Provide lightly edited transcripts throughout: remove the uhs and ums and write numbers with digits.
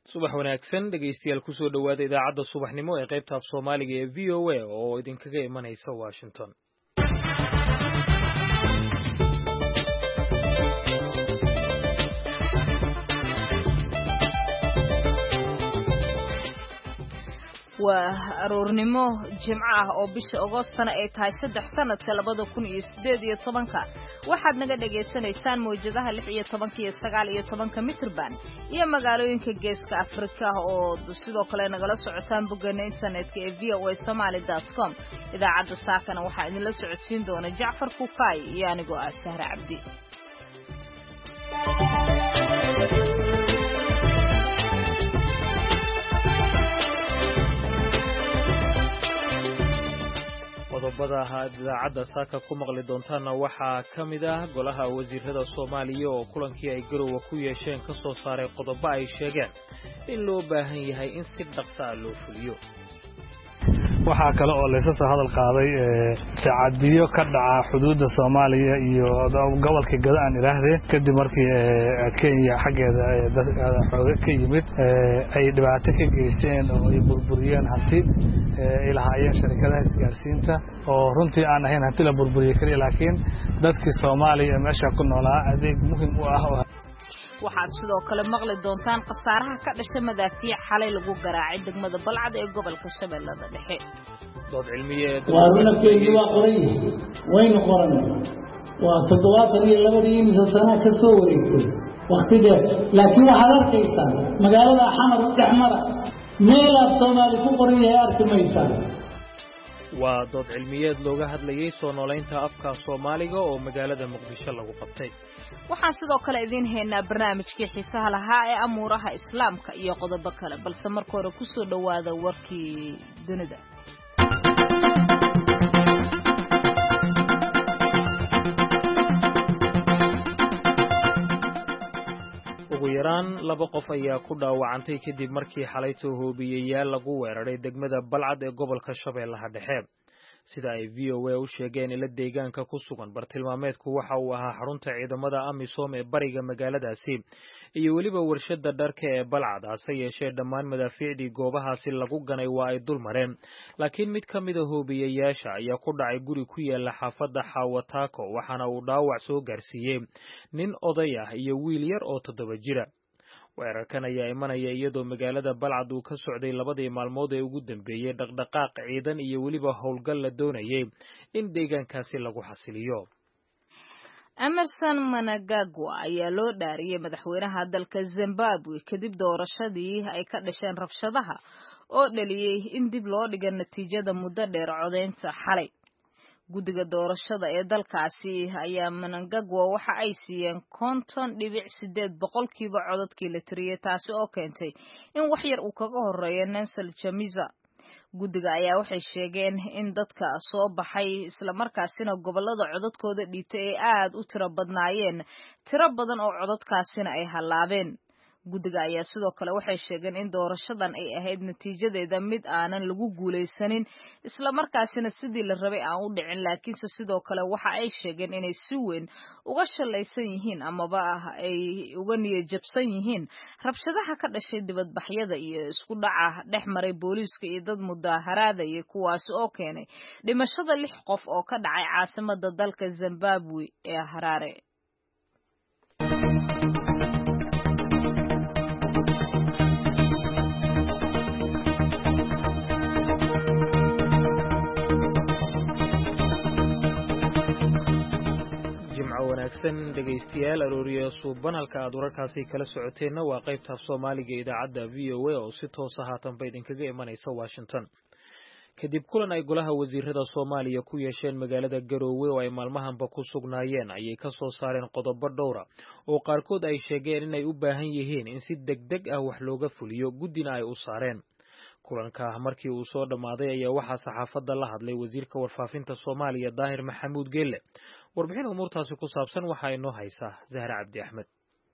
subax wanaagsan dhegaystayaal ku soo dhowaada idaacadda subaxnimo ee qaybta af Soomaaliga ee VOA oo idinkaga imanaysa Washington. waa aroornimo jimco ah oo bisha Agoostana ay tahay 3 sanadka 2018 waxaad naga dhageysanaysaan mowjadaha 16 iyo 19 mitrban iyo magaalooyinka geeska Afrika oo sidoo kale nagala socotaan boggeena internetka ee voasomali.com idaacadda saakana waxaa idin la socodsiin doona Jacfar Kukaay iyo anigoo ah Sahra Cabdi. qodobada idaacadda saaka ku maqli doontaana waxaa ka mid ah golaha wasiirada Soomaaliya oo kulankii ay Garowe ku yeesheen ka soo saaray qodobo ay sheegeen in loo baahan yahay in si dhaqso ah loo fuliyo. waxaa kale oo la soo hadal qaaday tacadiyo ka dhaca xuduudda Soomaaliya iyo gobolka Gadaan ilaahdee kadib markii Kenya xaggeeda xooga ka yimid ay dhibaato ka geysteen oo ay burburiyeen hanti ilaahayeen shirkadaha isgaarsiinta oo runtii aan ahayn hanti la burburiyay kaliya laakiin dadkii Soomaaliya meesha ku noolaa adeeg muhiim u ah waxaad sidoo kale maqli doontaan qasaaraha ka dhashay madaafiic xalay lagu garaacay degmada Balcad ee gobolka Shabeellada Dhexe. dood cilmiyeed waarnafkeedu waa qoray wayna qoran waa 72 sano ka soo wareegtay waqtiga laakiin waxaad arkaysaa magaalada Xamar Dhexmara meel Soomaali ku qoran yahay arkimaysaa. waa dood cilmiyeed looga hadlayay soo noolaynta afka Soomaaliga oo magaalada Muqdisho lagu qabtay. waxaan sidoo kale idin haynaa barnaamijkii xiisaha lahaa ee amuuraha islaamka iyo qodobo kale balse marka hore ku soo dhawaada warkii dunida. ugu yaraan 2 qof ayaa ku dhaawacantay kadib markii xalay hoobiyeyaal lagu weeraray degmada Balcad ee gobolka Shabeellaha Dhexe. sida ay VOA u sheegeen ila deegaanka ku sugan bartilmaameedku waxa uu ahaa xarunta ciidamada AMISOM ee bariga magaaladaasi iyo waliba warshada dharka ee Balcad hase yeeshee dhammaan madaafiicdii goobahaasi lagu ganay waa ay dul mareen laakiin mid ka mid ah hoobiyeyaasha ayaa ku dhacay guri ku yaala xaafadda Xawataako waxaana uu dhaawac soo gaarsiiyay nin oday ah iyo wiil yar oo 7 jira. weerarkan ayaa imanaya iyadoo magaalada Balcad uu ka socday 2 maalmood ee ugu dambeeyay dhaqdhaqaaq ciidan iyo waliba howlgal la doonayay in deegaankaasi lagu xasiliyo. Emerson Mnangagwa ayaa loo dhaariyay madaxweynaha dalka Zimbabwe kadib doorashadii ay ka dhasheen rabshadaha oo dhaliyay in dib loo dhigo natiijada muddo dheer codeynta xalay. guddiga doorashada ee dalkaasi ayaa Mnangagwa waxa ay siiyeen 50.8% codadkii la tiriyay taasi oo keentay in wax yar uu kaga horeeyo Nelson Chamisa. guddiga ayaa waxay sheegeen in dadka soo baxay isla markaasina gobolada codadkooda dhiitay ay aad u tiro badnaayeen tiro badan oo codadkaasina ay halaabeen. guddiga ayaa sidoo kale waxay sheegeen in doorashadan ay ahayd natiijadeeda mid aanan lagu guuleysanin isla markaasina sidii la rabay aan u dhicin laakiinse sidoo kale waxa ay sheegeen inay si weyn uga shalaysan yihiin amaba ay uga niyad jabsan yihiin rabshadaha ka dhashay dibadbaxyada iyo isku dhaca dhex maray booliiska iyo dad mudaharaadaya kuwaasi oo keenay dhimashada 6 qof oo ka dhacay caasimadda dalka Zimbabwe ee Harare. wanaagsan dhegaystayaal arooriyo suuban halka aad wararkaasi kala socoteenna waa qaybta Soomaaliga idaacadda VOA oo si toos ah haatanba idinkaga imanaysa Washington. kadib kulan ay golaha wasiirada Soomaaliya ku yeesheen magaalada Garowe oo ay maalmahanba ku sugnaayeen ayay ka soo saareen qodobo dhowr ah oo qaarkood ay sheegeen inay u baahan yihiin in si degdeg ah wax looga fuliyo guddina ay u saareen. kulanka markii uu soo dhamaaday ayaa waxaa saxaafadda la hadlay wasiirka warfaafinta Soomaaliya Daahir Maxamuud Geelle. warbixin umuurtaasi ku saabsan waxa inoo haysaa Zahra Cabdi Axmed.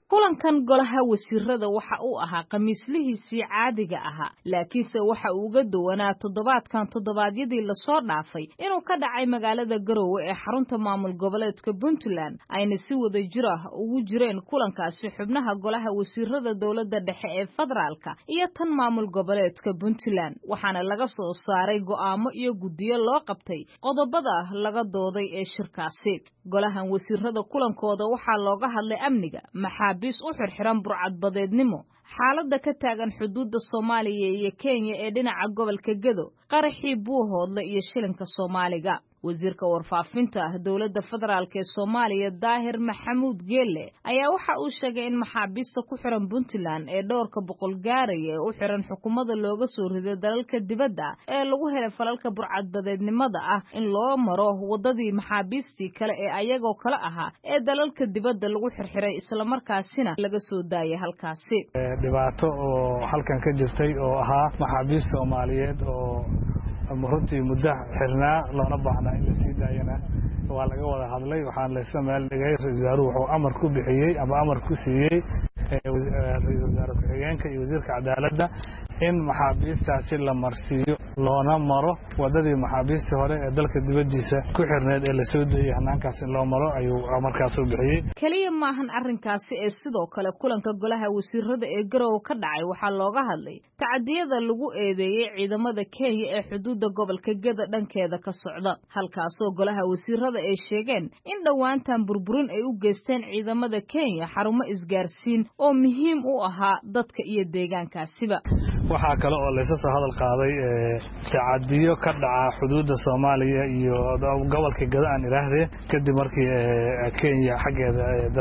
kulankan golaha wasiirada waxa uu ahaa khamiislihiisii caadiga ahaa laakiinse waxa uu uga duwanaa toddobaadyadii lasoo dhaafay inuu ka dhacay magaalada Garowe ee xarunta maamul goboleedka Puntland ayna si wada jir ah ugu jireen kulankaasi xubnaha golaha wasiirada dowladda dhexe ee federaalka iyo tan maamul goboleedka Puntland waxaana laga soo saaray go'aamo iyo guddiyo loo qabtay qodobada laga dooday ee shirkaasi golahan wasiirada kulankooda waxaa looga hadlay amniga bis u xirxiran burcadbadeednimo xaaladda ka taagan xuduudda Soomaaliya iyo Kenya ee dhinaca gobolka Gedo qaraxii Buuhoodle iyo shilinka Soomaaliga wasiirka warfaafinta dowladda federaalka ee Soomaaliya Daahir Maxamuud Geelle ayaa waxa uu sheegay in maxaabiista ku xiran Puntland ee dhowrka boqol gaaraya u xiran xukuumadda looga soo riday dalalka dibadda ee lagu helay falalka burcadbadeednimada ah in loo maro wadadii maxaabiistii kale ee ayagoo kala ahaa ee dalalka dibadda lagu xirxiray isla markaasina laga soo daayay halkaasi dhibaato oo halkan ka jirtay oo ahaa maxaabiista Soomaaliyeed oo runtii muddo xirnaa loona baahnaa in la sii daayana waa laga wada hadlay waxaan la isla meel dhigay ra'iisul wasaaruhu wuxuu amar ku bixiyay ama amar ku siiyay ra'iisul wasaare ku-xigeenka iyo wasiirka cadaaladda in maxaabiistaasi la marsiiyo loona maro wadadii maxaabiistii hore ee dalka dibadiisa ku xirneed ee la soo deeyay hanaankaas in loo maro ayuu markaas u bixiyay kaliya maahan arrinkaasi ee sidoo kale kulanka golaha wasiirada ee Garowe ka dhacay waxaa looga hadlay tacadiyada lagu eedeeyay ciidamada Kenya ee xuduudda gobolka Gedo dhankeeda ka socda halkaasoo golaha wasiirada ay sheegeen in dhawaantan burburin ay u geysteen ciidamada Kenya xarumo isgaarsiin oo muhiim u ahaa dadka iyo deegaankaasiba waxaa kale oo la soo hadal qaaday tacadiyo ka dhaca xuduudda Soomaaliya iyo gobolka Gedo aan ilaahdee kadib markii Kenya xaggeeda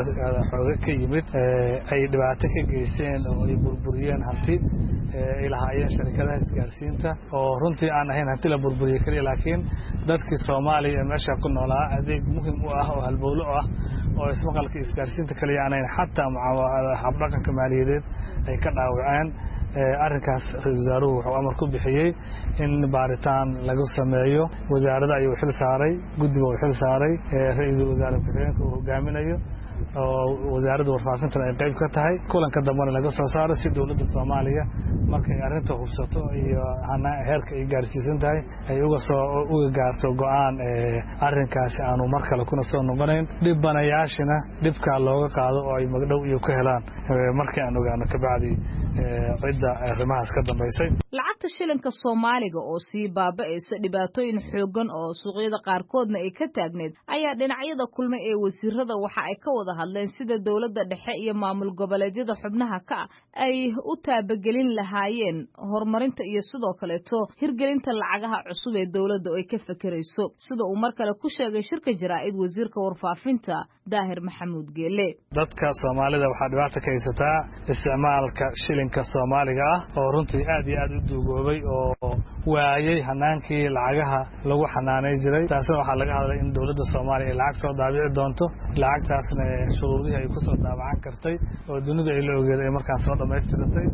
xoog ka yimid ay dhibaato ka geysteen oo ay burburiyeen hanti ay lahaayeen shirkadaha isgaarsiinta oo runtii aan ahayn hanti la burburiyay kaliya laakiin dadkii Soomaaliya meesha ku noolaa adeeg muhiim u ah oo halbowlo ah oo ismaqalka isgaarsiinta kaliya aan ahayn xataa habdhaqanka maaliyadeed ay ka dhaawaceen arrinkaas ra'iisul wasaaruhu wuxuu amar ku bixiyay in baaritaan lagu sameeyo wasaaradda ayuu xil saaray guddiga uu xil saaray ra'iisul wasaare ku-xigeenka uu hogaaminayo oo wasaaradda warfaafinta ay qayb ka tahay kulanka dambana laga soo saaro si dowladda Soomaaliya markay arrinta hubsato iyo heerka ay gaarsiisan tahay ay uga gaarto go'aan arrinkaasi aanu mar kale kuna soo noqonayn dhibanayaashina dhibka looga qaado oo ay magdhow iyo ku helaan markii aan ogaano ka bacdi cidda arrimahaas ka dambaysay lacagta shilinka Soomaaliga oo sii baaba'aysa dhibaatooyin xoogan oo suuqyada qaarkoodna ay ka taagneed ayaa dhinacyada kulmay ee wasiirada waxa ay ka wada hadleen sida dowladda dhexe iyo maamul goboleedyada xubnaha ka ay u taabagelin lahaayeen horumarinta iyo sidoo kaleeto hirgelinta lacagaha cusub ee dowladda ay ka fakarayso sida uu mar kale ku sheegay shirka jaraa'id wasiirka warfaafinta Daahir Maxamuud Geelle dadka Soomaalida waxa dhibaato ka haysataa isticmaalka shilinka Soomaaliga ah oo runtii aad iyo aad u duugoobay oo waayay hanaankii lacagaha lagu xanaanay jiray taasina waxaa laga hadlay in dowladda Soomaaliya ay lacag soo daabici doonto lacagtaasna shuruudihii ay ku soo daabacan kartay oo dunida ay la ogeeday markaan soo dhamaystiratay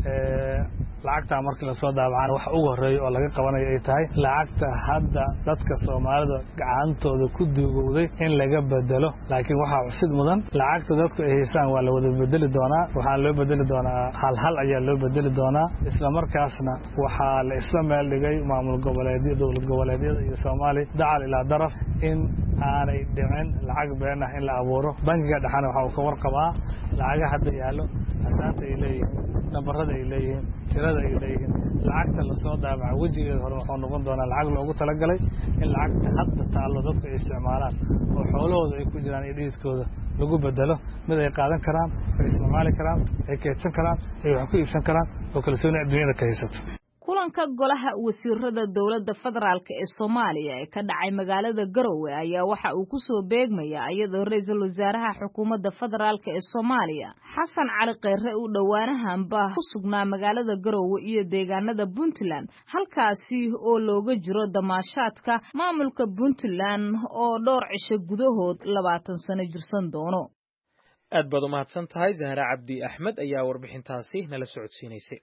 lacagta markii la soo daabacana waxa ugu horeeya oo laga qabanayo ay tahay lacagta hadda dadka Soomaalida gacantooda ku duugowday in laga bedelo laakiin waxa xusid mudan lacagta dadku ay haystaan waa la wada bedeli doonaa waxa loo bedeli doonaa hal ayaa loo bedeli doonaa isla markaasna waxa la isla meel dhigay maamul goboleedyada dowlad goboleedyada iyo Soomaali dacal ilaa daraf in aanay dhicin lacag been ah in la abuuro bangiga dhaxana waxa uu ka warqabaa lacagaha hadda yaalo asaanta ay leeyihiin nambarada ay leeyihiin tirada ay leeyihiin lacagta la soo daabaca wajigeeda hore wuxuu noqon doonaa lacag loogu talagalay in lacagta hadda taalo dadku ay isticmaalaan oo xoolahooda ay ku jiraan iyo dhiiskooda lagu bedelo mid ay qaadan karaan ay isticmaali karaan ay keedsan karaan ay wax ku iibsan karaan oo kalsooni adduunyada ka haysato kulanka golaha wasiirada dowladda federaalka ee Soomaaliya ee ka dhacay magaalada Garowe ayaa waxa uu ku soo beegmaya iyadoo ra'iisul wasaaraha xukuumadda federaalka ee Soomaaliya Xasan Cali Kheyre uu dhawaanahanba ku sugnaa magaalada Garowe iyo deegaanada Puntland halkaasi oo looga jiro damaashaadka maamulka Puntland oo dhowr cisho gudahood 20 sano jirsan doono aad baad u mahadsan tahay Zahra Cabdi Axmed ayaa warbixintaasi nala socodsiinaysay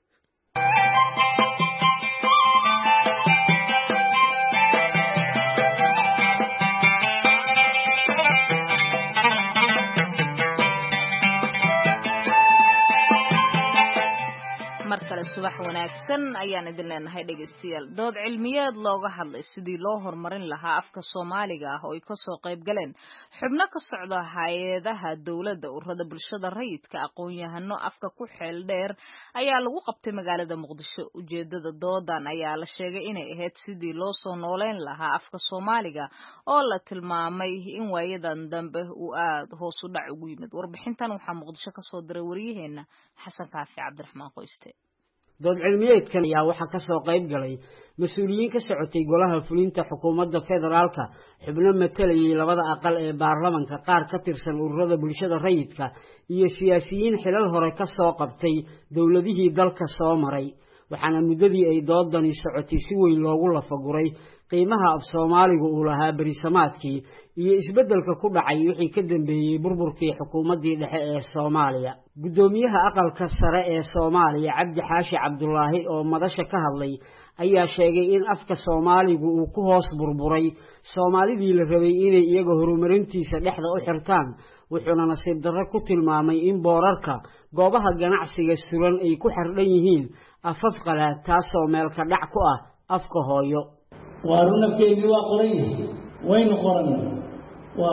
kale subax wanaagsan ayaan idin leenahay dhegeystayaal. Dood cilmiyeed looga hadlay sidii loo horumarin lahaa afka Soomaaliga ah oo ay ka soo qayb galeen xubno ka socda hay'adaha dawladda, ururada bulshada rayidka, aqoon-yahano afka ku xeel dheer ayaa lagu qabtay magaalada Muqdisho. Ujeedada doodan ayaa la sheegay inay ahayd sidii loo soo nooleyn lahaa afka Soomaaliga oo la tilmaamay in waayadan dambe uu aad hoos u dhac ugu yimid. Warbixintan waxaa Muqdisho ka soo diray wariyaheena Xasan Kaafi Cabdiraxmaan Qoyste. dood cilmiyeedkan ayaa waxaa ka soo qayb galay mas'uuliyiin ka socotay golaha fulinta xukuumadda federaalka, xubno matalayay labada aqal ee baarlamaanka, qaar ka tirsan ururada bulshada rayidka iyo siyaasiyiin xilal hore ka soo qabtay dowladihii dalka soo maray. waxaana muddadii ay doodani socotay si weyn loogu lafaguray qiimaha af Soomaaligu uu lahaa berisamaadkii iyo isbeddelka ku dhacay wixii ka dambeeyay burburkii xukuumaddii dhexe ee Soomaaliya. Gudoomiyaha aqalka sare ee Soomaaliya Cabdi Xaashi Cabdullaahi oo madasha ka hadlay ayaa sheegay in afka Soomaaligu uu ku hoos burburay Soomaalidii la rabay inay iyaga horumarintiisa dhexda u xirtaan, wuxuuna nasiib darro ku tilmaamay in boorarka goobaha ganacsiga suran ay ku xardhan yihiin afaf qalaad, taasoo meel ka dhac ku ah afka hooyo. waarunafkeedii waa qoran yahay, waynu qorannay, waa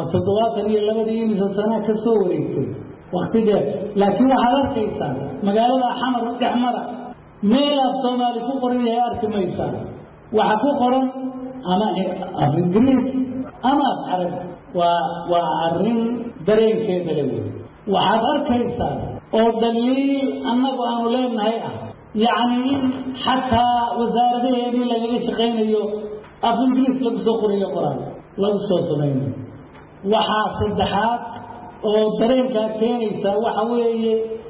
72 sano ka soo wareegtay waqtigeeda. laakiin waxaad arkaysaa magaalada xamar dhexmara meel af Soomaali ku qoran yahay arki maysaa. waxa ku qoran ama af Ingiriis ama af Carabi. waa arrin dareenkeeda leh. waxaad arkaysaa oo daliil annagu aanu leenahay ah, يعني حتى وزارته هذه اللي شقينيو أفنجلس لبسوا قرية قرآن لبسوا صدقين وحاصل دحات أو درين كاتينيسا وحوي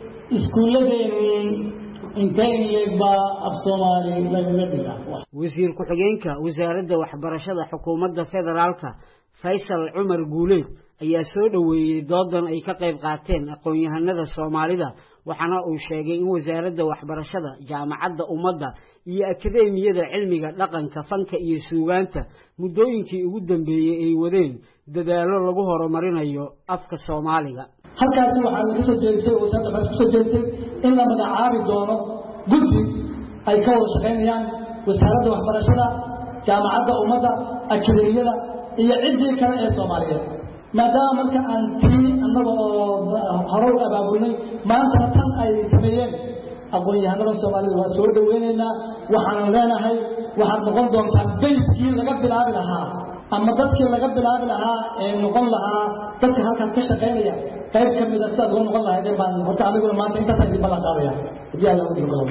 إسكولتين إنتين يبقى الصومالي لجنبنا. وزير كحجينك وزارة وحبرشة حكومة فدرالك فيصل عمر جوليد ayaa soo dhaweeyay doodan ay ka qayb qaateen aqoon-yahanada Soomaalida, waxaana uu sheegay in wasaaradda waxbarashada, jaamacadda ummadda iyo akadeemiyada cilmiga dhaqanka, fanka iyo suugaanta muddooyinkii ugu dambeeyay ay wadeen dadaalo lagu horumarinayo afka Soomaaliga. halkaas waxaa laga soo jeestay wasaaradda waxbarashada in la magacaabi doono guddi ay ka wada shaqeynayaan wasaaradda waxbarashada, jaamacadda ummadda, akadeemiyada iyo ciddii kale ee Soomaaliyeed. maadaama marka aan tii annaga oo hore abaabulnay maanta tan ay sameeyeen aqoon-yahanada Soomaalida waa soo dhaweynaynaa. waxaan leenahay waxaad noqon doontaan bayskii laga bilaabi lahaa ama dadkii laga bilaabi lahaa ee noqon lahaa dadka halkaas ka shaqeynaya qayb ka mid ah sidaad uga noqon lahaydeen baan horta aniguna maanta intaas idin ballan qaadaya haddii alla ugu jiro.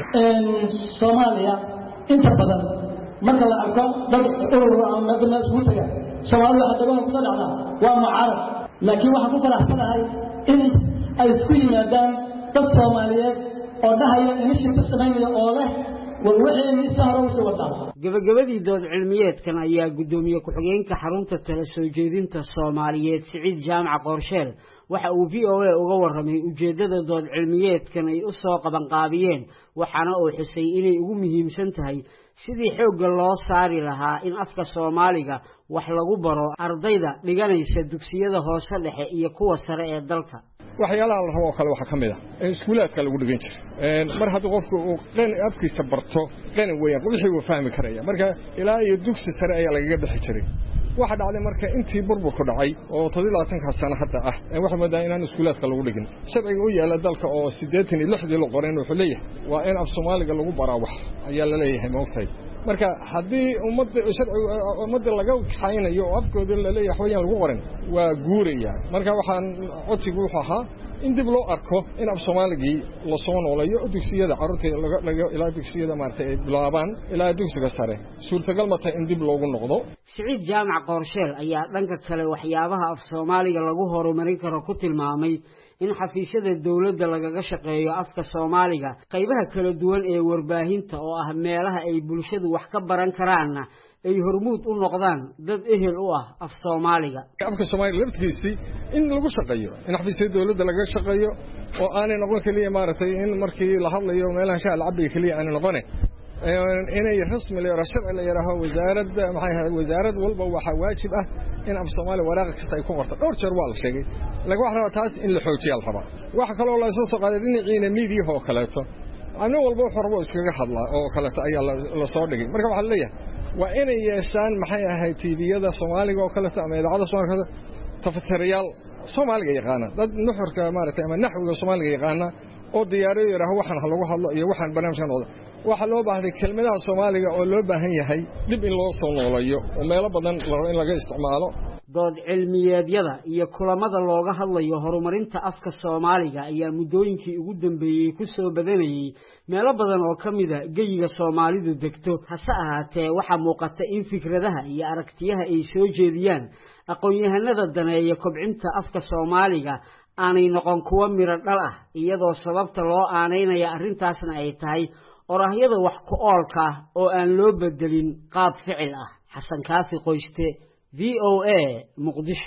Soomaaliya inta badan marka la arko dad urur ama madal isku taga Soomaalida hadda ku dhacda waa mucaarad, laakiin waxa ku faraxsanahay in ay isku yimaadaan dad Soomaaliyeed oo dhahaya initiative sameeyo oo leh wixii sahro soo wada. gabagabadii dood cilmiyeedkan ayaa gudoomiye ku-xigeenka xarunta tala soo jeedinta Soomaaliyeed Siciid Jaamac Qorsheel waxa uu VOA uga warramay ujeedada dood cilmiyeedkan ay u soo qaban qaabiyeen, waxaana uu xusay inay ugu muhiimsan tahay sidii xoogga loo saari lahaa in afka Soomaaliga wax lagu baro ardayda dhiganaysa dugsiyada hoose dhexe iyo kuwa sare ee dalka. waxyaalaha la rabo kale waxa kamid ah iskuulaadka lagu dhigan jiray mar haddii qofku uu afkiisa barto qani weeyaan wixii uu fahmi karaya marka ilaa iyo dugsi sare ayaa laga bixi jiray. waxa dhacday marka intii burburku dhacay oo 26 sano hadda ah waxa moodaa inaan iskuulaadka lagu dhigin. sharciga u yaala dalka oo 86 la qoray wuxuu leeyahay waa in af Soomaaliga lagu baraa wax ayaa la leeyahay moogtay. marka haddii ummadda laga kaxaynayo oo afkooda la leeyahay waxyaan lagu qoran waa guuraya. marka waxaan codsigu wuxuu ahaa in dib loo arko in af Soomaaligii la soo nooleeyo dugsiyada carruurta laga ilaa dugsiyada maartay bilaabaan ilaa dugsiga sare suurtagal ma tahay in dib loogu noqdo. Siciid Jaamac Qorsheel ayaa dhanka kale waxyaabaha af Soomaaliga lagu horumarin karo ku tilmaamay in xafiisyada dawladda lagaga shaqeeyo afka Soomaaliga qaybaha kala duwan ee warbaahinta oo ah meelaha ay bulshadu wax ka baran karaan ay hormuud u noqdaan dad ehel u ah af Soomaaliga. afka Soomaaliga laftiisii in lagu shaqeeyo in xafiisyada dawladda laga shaqeeyo oo aanay noqon kaliya maartay in markii la hadlayo meelaha shacab cabbi kaliya aanay noqon inay rasmi leeyahay sharci leeyahay wasaaradda wasaarad walba waxa waajib ah in af Soomaali waraaq kasta ay ku qorto dhowr jeer waa la sheegay laga wax raba taas in la xoojiyo la raba waxa kale oo la soo qaaday dhinaciina media oo kaleeto nin walba xorbo iskaga hadlaa oo kale ayaa la soo dhigay marka waxa leeyahay waa inay yeeshaan maxay ahayd TV-yada Soomaaliga oo kale ama idaacada Soomaaliga tafatiriyaal Soomaaliga yaqaana dad nuxurka maaragtay ama naxwiga Soomaaliga yaqaana oo diyaariyo yiraahdo waxaan lagu hadlo iyo waxaan barnaamijkan wada waxa loo baahnay kelmadaha Soomaaliga oo loo baahan yahay dib in loo soo noolayo oo meelo badan la rabo in laga isticmaalo dood cilmiyeedyada iyo kulamada looga hadlayo horumarinta afka Soomaaliga ayaa muddooyinkii ugu dambeeyay ku soo badanayay meelo badan oo kamida geyiga Soomaalidu degto hase ahaatee waxa muuqata in fikradaha iyo aragtiyaha ay soo jeediyaan aqoon-yahanada daneeya kobcinta afka Soomaaliga aanay noqon kuwa miro dhal ah iyadoo sababta loo aaneynaya arrintaasna ay tahay orahyada wax ku oolka oo aan loo bedelin qaab ficil ah Xasan Kaafi Qoyste VOA Muqdisho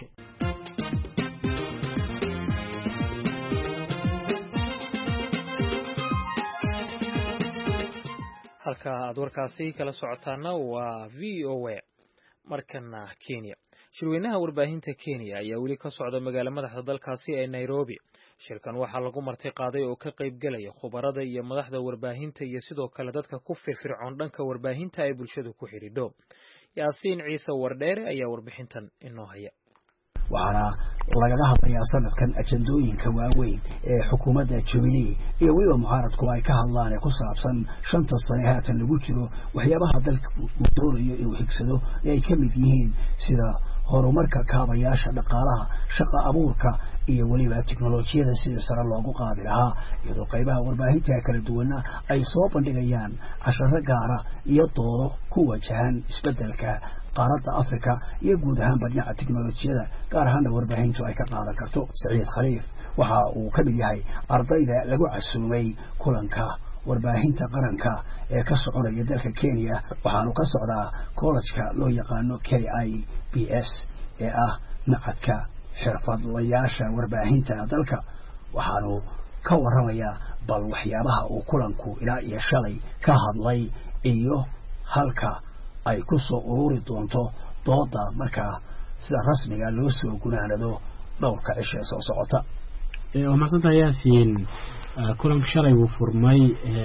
halka aad warkaasi kala socotaana waa VOA markana Kenya shirweynaha warbaahinta Kenya ayaa weli ka socda magaalada madaxda dalkaasi ee Nairobi shirkan waxaa lagu marti qaaday oo ka qayb galaya khubarada iyo madaxda warbaahinta iyo sidoo kale dadka ku firfircoon dhanka warbaahinta ay bulshadu ku xidhiidho Yaasiin Ciise Wardheere ayaa warbixintan inoo haya waxaana lagaga hadlayaa sanadkan ajandooyinka waaweyn ee xukuumadda Jubilee iyo weliba mucaaradku ay ka hadlaan ee ku saabsan 5 sano haatan lagu jiro waxyaabaha dalka uu doonayo inuu higsado ay ka mid yihiin sida horumarka kaabayaasha dhaqaalaha shaqo abuurka iyo weliba tiknoolajiyada sida sare loogu qaadi lahaa iyadoo qaybaha warbaahinta kala duwan ay soo bandhigayaan casharro gaara iyo doodo ku wajahan isbeddelka qaaradda Afrika iyo guud ahaan badnaca tiknoolajiyada gaar ahaan warbaahintu ay ka qaadan karto Saciid Khaliif waxa uu ka mid yahay ardayda lagu casuumay kulanka warbaahinta qaranka ee ka soconaya dalka Kenya waxaanu ka socdaa college-ka loo yaqaano KIBS ee ah macadka xirfadlayaasha warbaahinta dalka waxaanu ka waramayaa bal waxyaabaha uu kulanku ilaa iyo shalay ka hadlay iyo halka ay ku soo ururi doonto dooda marka sida rasmiga loo soo gunaanado dhowrka cisho soo socota ومحسنتا ياسين كلام شرعي وفرمي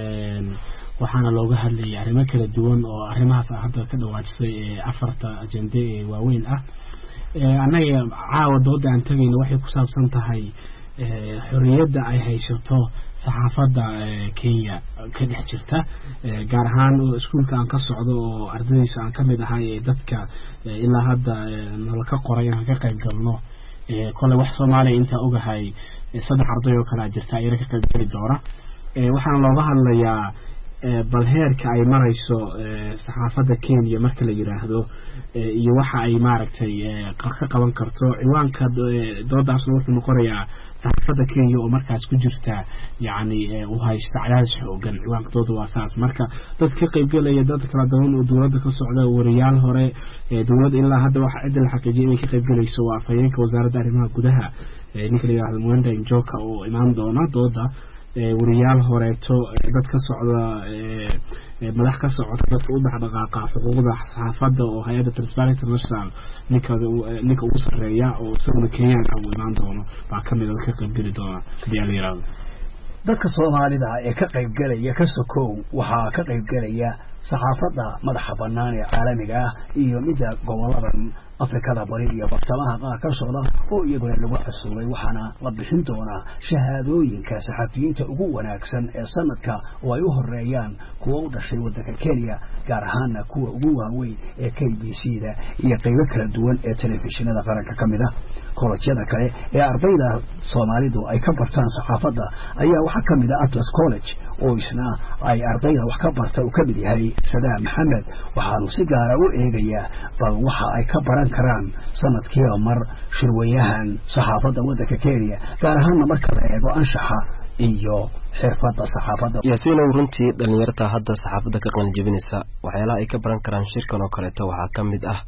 waxaana looga hadlayay arrimo kala duwan oo arrimahaas hadda ka dhawaajisay afarta ajende waaweyn ah anaga caawa dooda aan tagayna waxay ku saabsan tahay xorriyadda ay haysato saxaafadda Kenya ka dhex jirta gaar ahaan iskuulka aan ka socdo oo ardaydiisa aan ka mid ahay dadka ilaa hadda nolol ka qoray aan ka qayb galno kole wax Soomaaliya inta ogahay saddex arday oo kala jirta ay ka qayb gali doona waxaan looga hadlayaa bal heerka ay marayso saxaafadda Kenya marka la yiraahdo iyo waxa ay maaragtay ka qaban karto ciwaanka doodaas wuxuu noqonayaa saxaafadda Kenya oo markaas ku jirta yaani u haysta cadaadis xoogan ciwaanka dooda waa saas marka dad ka qayb galaya dad kala duwan oo dawladda ka socda wariyaal hore dawladda ilaa hadda waxa cid la xaqiijiyay inay ka qayb galayso waa afhayeenka wasaaradda arrimaha gudaha ninka la yiraahdo Mwenda Njoka oo imaan doona dooda wariyaal horeeto dad ka socda madax ka socda dadka u dhaqdhaqaaqa xuquuqda saxaafadda oo hay'adda Transparency International ninka ugu sareeya oo isaguna Kenya uu imaan doono baa ka mid ah ka qayb gali doona diyaar dadka Soomaalida ee ka qayb galaya ka sokow waxa ka qayb galaya saxaafadda madaxa bannaan ee caalamiga ah iyo midda goboladan Afrikada bari iyo bartamaha qaar ka socda oo iyaguna lagu casuumay waxaana la bixin doonaa shahaadooyinka saxafiyiinta ugu wanaagsan ee sanadka oo ay u horeeyaan kuwa u dhashay waddanka Kenya gaar ahaan kuwa ugu waaweyn ee KBC-da iyo qaybo kala duwan ee telefishinada qaranka ka mid ah college-yada kale ee ardayda Soomaalidu ay ka bartaan saxaafadda ayaa waxa ka mid ah Atlas College oo isna ay ardayda wax ka barta uu ka mid yahay Sadaa Maxamed waxaanu si gaar ah u eegayaa bal waxa ay ka baran karaan sanadkiiba mar shirweynahan saxaafadda waddanka Kenya gaar ahaan marka la eego anshaxa iyo xirfadda saxaafadda Yaasiin runtii dhalinyarada hadda saxaafadda ka qalin jabinaysa waxyaalaha ay ka baran karaan shirkan oo kale waxaa ka mid ah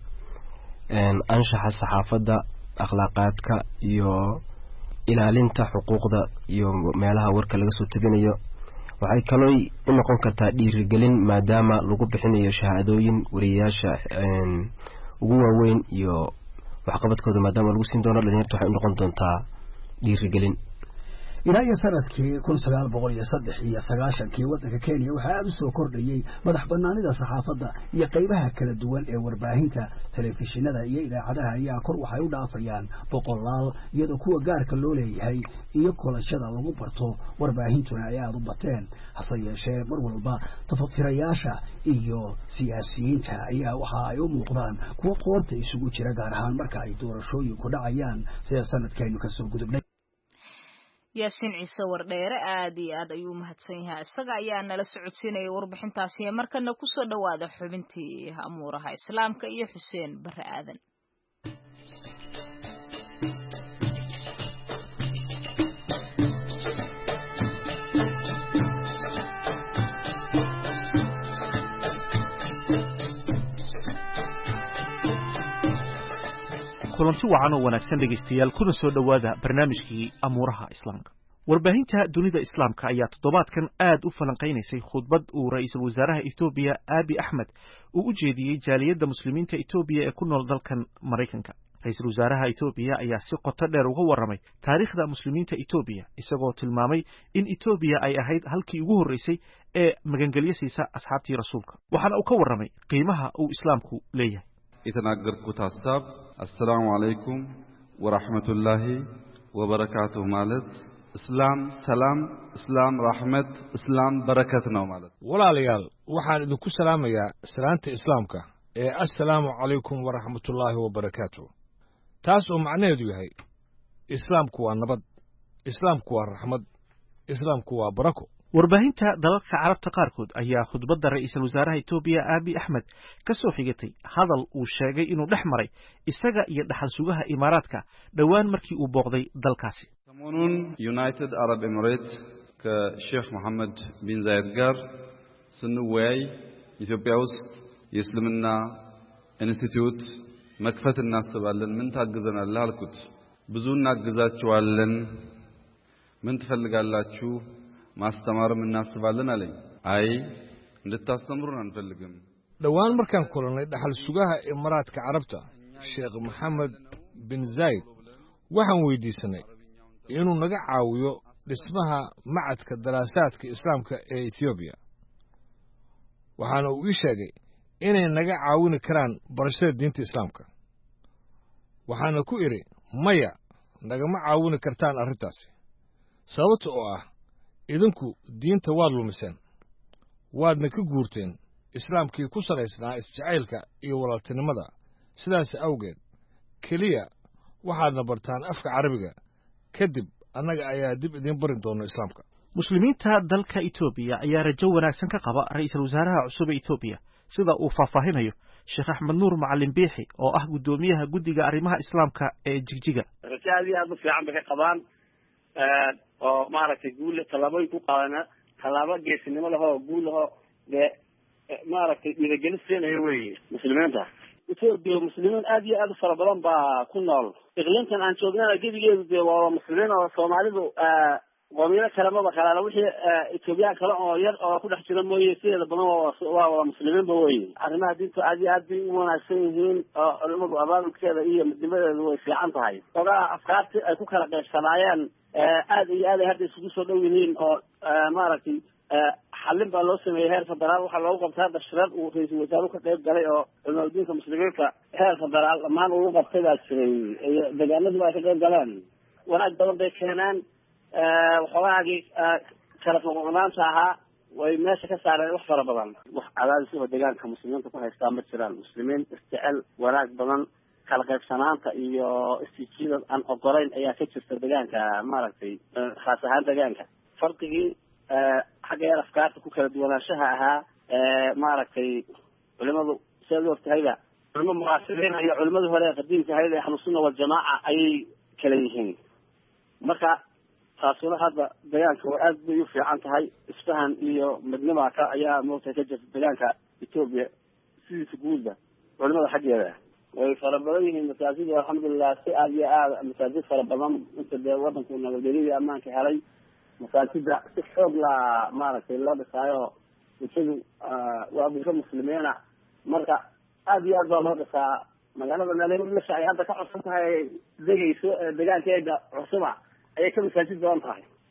anshaxa saxaafadda akhlaaqaadka iyo ilaalinta xuquuqda iyo meelaha warka laga soo tabinayo waxay kaloo u noqon kartaa dhiirigelin maadaama lagu bixinayo shahaadooyin wariyaasha ugu waaweyn iyo waxqabadkooda maadaama lagu siin doono dhalinyarta waxay u noqon doontaa dhiirigelin ilaa iyo sanadkii 1993 waddanka Kenya waxaa aad u soo kordhayay madax bannaanida saxaafadda iyo qaybaha kala duwan ee warbaahinta telefishinada iyo idaacadaha ayaa kor waxay u dhaafayaan boqolaal iyadoo kuwa gaarka loo leeyahay iyo kolashada lagu barto warbaahintuna ay aad u bateen hase yeeshee mar walba tafatirayaasha iyo siyaasiyiinta ayaa waxa ay u muuqdaan kuwa qoorta isugu jira gaar ahaan marka ay doorashooyinku dhacayaan sida sanadkaynu ka soo gudubnay yaasiin ciise wardheere aad iyo aad ayuu mahadsan yahay isaga ayaa nala socodsiinaya warbixintaasi markana ku soo dhawaada xubintii amuuraha islaamka iyo xuseen bare aadan kulanti wacan oo wanaagsan dhegaystayaal kuna soo dhowaada barnaamijkii amuuraha islaamka warbaahinta dunida islaamka ayaa toddobaadkan aad u falanqaynaysay khudbad uu ra'iisul wasaaraha Ethiopia Abiy Ahmed uu u jeediyey jaaliyadda muslimiinta Ethiopia ee ku nool dalkan Mareykanka ra'iisul wasaaraha Ethiopia ayaa si qoto dheer uga warramay taariikhda muslimiinta Ethiopia isagoo tilmaamay in Ethiopia ay ahayd halkii ugu horeysay ee magangelyo siisa asxaabtii rasuulka waxaana uu ka warramay qiimaha uu islaamku leeyahay የተናገርኩት ሐሳብ አሰላሙ አለይኩም ወራህመቱላሂ ወበረካቱሁ ማለት እስላም ሰላም እስላም ረህመት እስላም በረከት ነው ማለት ወላላያል waxaan idinku salaamayaa salaanta islaamka ee assalaamu alaykum waraxmatullaahi wabarakaatuh taas oo macnaheedu yahay islaamku waa nabad islaamku waa raxmad islaamku waa barako warbaahinta dalalka carabta qaarkood ayaa khudbadda ra'iisul wasaaraha Ethiopia Abiy Ahmed ka soo xigatay hadal uu sheegay inuu dhex maray isaga iyo dhaxal sugaha Imaaraadka dhawaan markii uu booqday dalkaasi ሰሞኑን ዩናይትድ አረብ ኤሚሬት ከሼክ መሐመድ ቢን ዛይድ ጋር ስንወያይ ኢትዮጵያ ውስጥ የእስልምና ኢንስቲትዩት መክፈት እናስባለን ምን ታግዘናለህ አልኩት ብዙ እናግዛችኋለን ምን ትፈልጋላችሁ ማስተማርም እናስባለን አለኝ አይ እንድታስተምሩን አንፈልግም dhawaan markaan kulanay dhaxal sugaha Imaaraadka Carabta Sheekh Mohammed bin Zayed waxaan weydiisanay inuu naga caawiyo dhismaha macadka daraasaadka islaamka ee Ethiopia waxaana uu ii sheegay inay naga caawin karaan barashada diinta islaamka waxaana ku iri maya nagama caawin kartaan arrintaasi sababta oo ah idinku diinta waad lumiseen waadna ka guurteen islaamkii ku salaysnaa isjacaylka iyo walaaltinimada sidaas awgeed kaliya waxaadna bartaan afka carabiga kadib annaga ayaa dib idin barin doona islaamka muslimiinta dalka Ethiopia ayaa rajo wanaagsan ka qaba ra'iisul wasaaraha cusub ee Ethiopia sida uu faahfaahinayo Sheekh Ahmed Nuur Macallin Biixi oo ah gudoomiyaha guddiga arrimaha islaamka ee Jigjiga rajadii aad u fiican bay qabaan oo maaragtay guul talaabooyin ku qaadana talaabo geesinimo leh oo guul leh de maaragtay dhiirigelinayay weeye muslimiinta Ethiopia muslimiin aad iyo aad u fara badan baa ku nool iqliintan aan joognaa gebigeedu waa muslimiin oo Soomaalidu qoomiyada kale ma kala wixii Ethiopia kale oo yar oo ku dhex jira mooyee sida badan waa muslimiin ba weeye arrimaha diinta aad iyo aad u wanaagsan yihiin oo culimadu abaabulkeeda iyo midnimadeedu way fiican tahay ogaa afkaarta ay ku kala qaybsanaayeen aad iyo aad hadda isugu soo dhow yihiin oo maaragtay xalin baa loo sameeyay heer federaal waxaa loogu qabtaa dashreed uu ra'iisul wasaaruhu ka qayb galay oo culimadiinta muslimiinta heer federaal dhammaan ugu qabtay baa jiray deegaanadu ay ka qayb galeen wanaag badan bay keeneen waxoogaagii kala foqoqnaanta ahaa way meesha ka saareen wax fara badan wax cadaadis oo deegaanka muslimiinta ku haystaa ma jiraan muslimiin isticmaal wanaag badan kala qaybsanaanta iyo istijida aan ogolayn ayaa ka jirta deegaanka maaragtay khaas ahaan deegaanka farqigii xagga yar afkaarta ku kala duwanaanshaha ahaa maaragtay culimadu sida hortayda culimo mucaasiriin iyo culimadu hore qadiimka ahayd ee ahlus sunna wal jamaa ayay kala yihiin marka taasuna hadda deegaanka waa aad bay u fiican tahay isfahan iyo midnimo ka ayaa moogtay ka jirta deegaanka Ethiopia sidiisa guudba culimada xaggeeda way fara badan yihiin masaajid alxamdulillah si aad iyo aad masaajid fara badan inta dee wadanku nabadgelyo ammaanka helay masaajida si xoog la maaragtay loo dhisaayo bulshadu waa bulsho muslimiina marka aad iyo aad baa loo dhisaa magaalada Nairobi ay hadda ka cusub tahay degayso deegaankeeda cusuba ayay ka masaajid badan tahay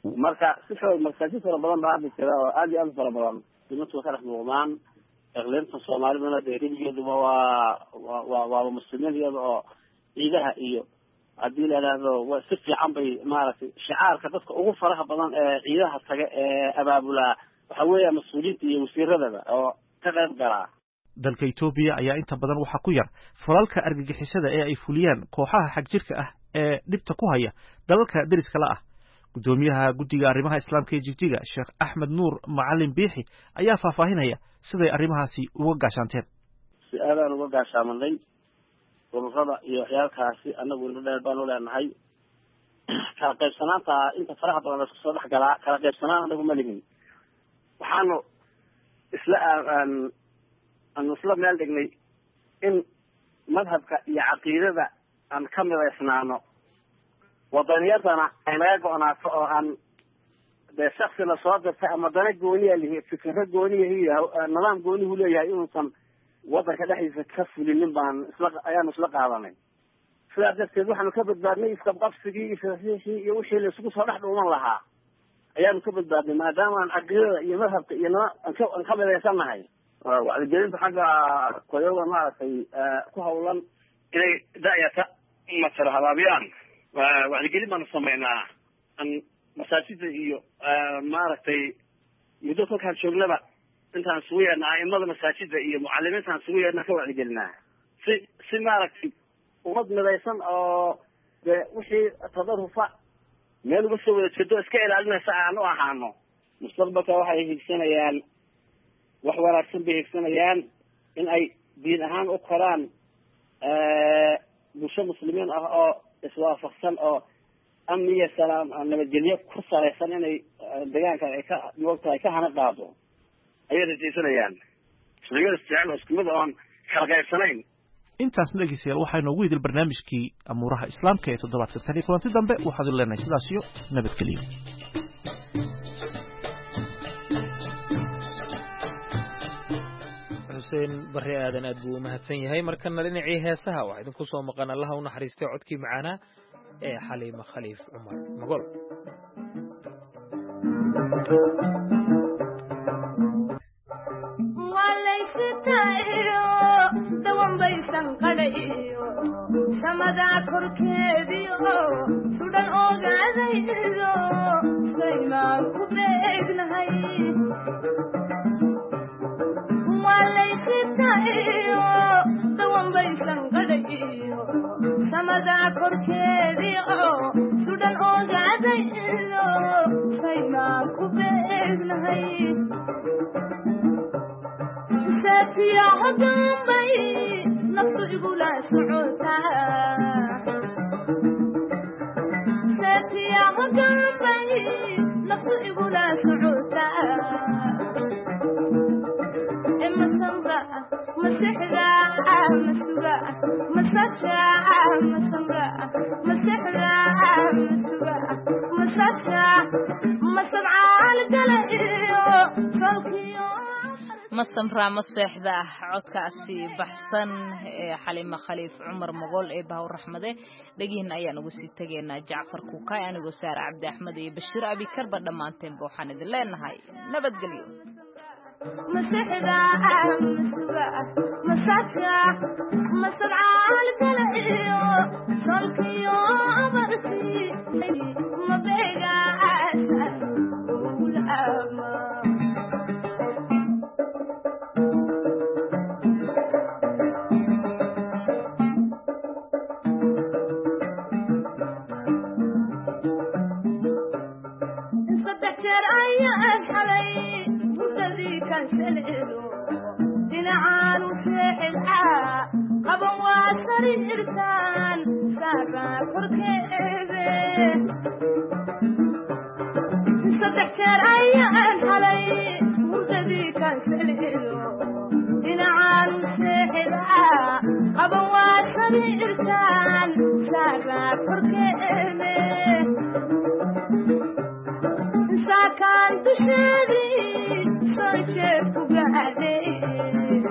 marka si xoog masaajid fara badan baa hadda jira oo aad iyo aad fara badan diintu ka dhex muuqdaan eqleynta Soomaalidana deegaankeeduba waa muslimiin iyada oo ciidaha iyo haddii la yidhaahdo waa si fiican bay maaragtay shicaarka dadka ugu faraha badan ee ciidaha taga ee abaabulaa waxa weeye mas-uuliyiinta iyo wasiiradaba oo ka qayb galaa dalka Itoobiya ayaa inta badan waxa ku yar falalka argagixisada ee ay fuliyaan kooxaha xagjirka ah ee dhibta ku haya dalalka dariska la ah gudoomiyaha guddiga arrimaha islaamka ee Jigjiga Sheekh Axmed Nuur Macalin Biixi ayaa faahfaahinaya siday arrimahaasi uga gaashaanteen si aadaan uga gaashaamanay ururada iyo waxyaalkaasi anagu indho baan u leenahay kala qaybsanaanta inta faraha badan la soo dhex galaa kala qaybsanaan anagu ma lihin waxaanu isla meel dhignay in madhabka iyo caqiidada aan ka midaysnaano wadaniyadana ay naga go-naato oo aan dee shaksi la soo dirtay ama dana gooniya lihi fikiro gooniya iyo nidaam goonihu leeyahay inuusan wadanka dhexdiisa ka fulinin ayaanu isla qaadanay sidaa darteed waxaanu ka badbaadnay isqabqabsigii iyo fasiixii iyo wixii la isugu soo dhex dhuuman lahaa ayaanu ka badbaadnay maadaama aan caqiidada iyo madhabka iyo aan ka midaysannahay wacdigelinta xagga koyoga maaragtay ku hawlan inay da'yata masar habaabiyaan wacdigelin baanu samaynaa masaajida iyo maaragtay muddo kolkaan joognaba intaan isugu yeedna aimada masaajida iyo mucalimiintaan isugu yeedna ka wacdigelinaa si maaragtay ummad midaysan oo dee wixii tadarufa meel uga soo wada jeedo iska ilaalinaysa aan u ahaano mustaqbalka waxay higsanayaan wax wanaagsan bay higsanayaan in ay diin ahaan u koraan bulsho muslimiin ah oo iswaafaqsan oo amni iyo salaam nabadgelyo ku salaysan inay deegaanka ay ka moogta ay ka hana qaado ayay rajaysanayaan ismiyada jecel oo isku mid oon kala qaybsanayn intaasna dhegeystayaal waxaa inoogu idil barnaamijkii amuuraha islaamka ee toddobaadka tan iyo kulanti dambe waxaad idin leenahay sidaas iyo nabadgelyo xuseen barre aadan aad buu u mahadsan yahay markana dhinacii heesaha waxaa idinku soo maqan allaha u naxariistay codkii macaanaa ee xaliima khaliif cumar magol dawanbaysan qadhayo samadaa korkeediyo sudhan ogaadaydo saymaan ku beegnahay walaysitayo dawanbaysan qadhayo samadaa korkeediyo sudhan ogaadaydo saymaan ku beegnahay ساتيا هدومي نفسي يقولا سعوتا ساتيا هدومي نفسي يقولا سعوتا إما سمرا مسحرا مسوغا مسجا مسمرا مسحرا مسوغا مسجا مسمعا لقلقيو فالكيو masamraa maseexda codkaasi baxsan ee xaliima khaliif cumar mogol ee bahaw raxmade dhagihiina ayaan ugu sii tegaynaa jacfar kuukay anigoo saare cabdi axmed iyo bashiir abikarba dhammaanteenba waxaan idin leenahay nabadgelyo مسحدا مسوغا مساجا مسرعال كلايو صلكيو مرسي ما بيغا عسل والأما دينعان وسحل قبل واسر إرسان سارة كركيبه صدح شرعيان حلي وردي كان سليلو دينعان وسحل قبل واسر إرسان سارة كركيبه ساكن تشري صيشة فقعدي